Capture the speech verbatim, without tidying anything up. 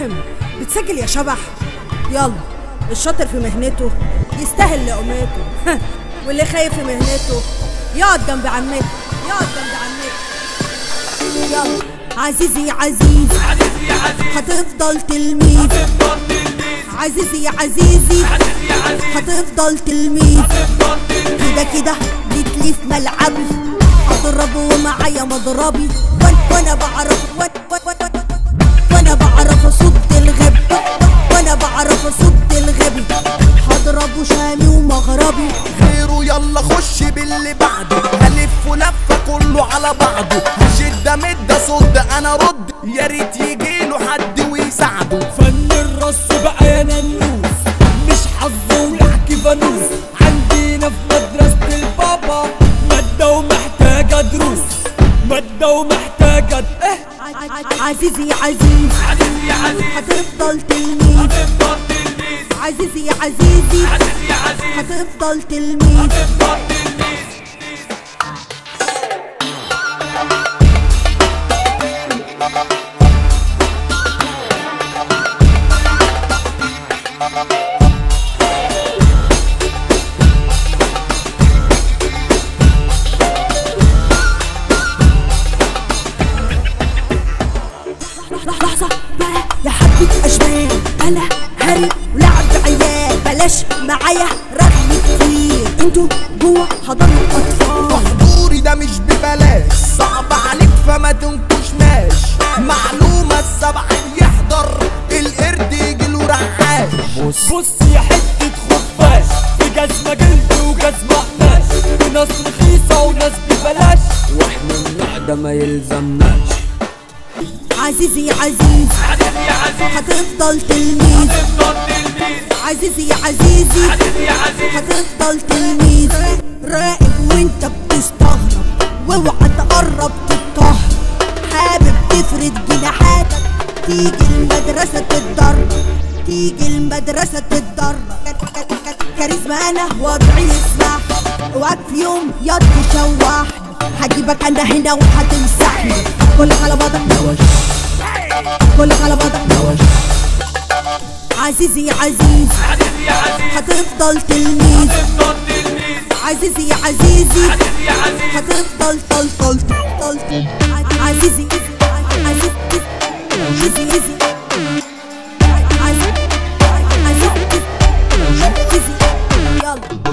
تمام. بتسجل يا شبح؟ يلا، الشاطر في مهنته يستاهل لقمته واللي خايف في مهنته يقعد جنب عمته، يقعد جنب عمته. يلا عزيزي يا عزيز، عزيزي يا عزيز هتفضل تلميذ، هتفضل تلميذ، عزيزي يا عزيزي عزيزي يا عزيز هتفضل تلميذ. هتفضل تلميذ. كده كده جيتلي في ملعبي، هضربه ومعايا مضربي، وانا بعرف وانا بعرف اصد الغبي، وانا بعرف اصد الغبي، هضربه شامي ومغربي. غيره يلا خش باللي بعده، هلف لفه كله على بعضه، هشد مد صد انا رد، يا ريت يجيله حد ويساعده. فن الرص بقى يا ننوس، مش حظ ولحكي فانوس، عندنا في مدرسة البابا مادة ومحتاجة دروس، مادة ومحتاجة ايه. عزيزي يا عزيز، عزيزي يا عزيز هتفضل تلميذ، هتفضل تلميذ، عزيزي يا عزيزي عزيزي يا عزيز هتفضل تلميذ. هتفضل تلميذ. لحظة بقى يا حبة أشبال، أنا هري ولعب عيال، بلاش معايا رغم كتير، انتوا جوا حضانة أطفال. حضوري ده مش ببلاش، صعب عليك فما تنكشناش، معلومة السبع يحضر القرد يجيله رعاش. بص بص يا حتة خفاش، في جزمة جلد وجزمة قماش، وناس رخيصة وناس ببلاش، واحنا النوع ده ما يلزمناش. عزيزي يا عزيز، عزيزي يا عزيز هتفضل تلميذ، هتفضل تلميذ، عزيزي يا عزيزي عزيزي يا عزيز هتفضل تلميذ. راقب وانت بتستغرب، واوعى تقرب تتطهر، حابب تفرد جناحاتك، تيجي المدرسة تتدرب، تيجي المدرسة تتدرب. كاريزما انا وضعي يسمح، اوعاك في يوم ياض تشوحني، هجيبك انا هنا وهتمسحني. كلك على بعضك نوش، كلك على بعضك نوش. عزيزي يا عزيز، عزيزي يا عزيز هتفضل تلميذ، هتفضل تلميذ، عزيزي يا عزيزي عزيزي يا عزيز هتفضل طل طل طل. عزيزي عزيزي عزيزي عزيزي عزيزي يلا.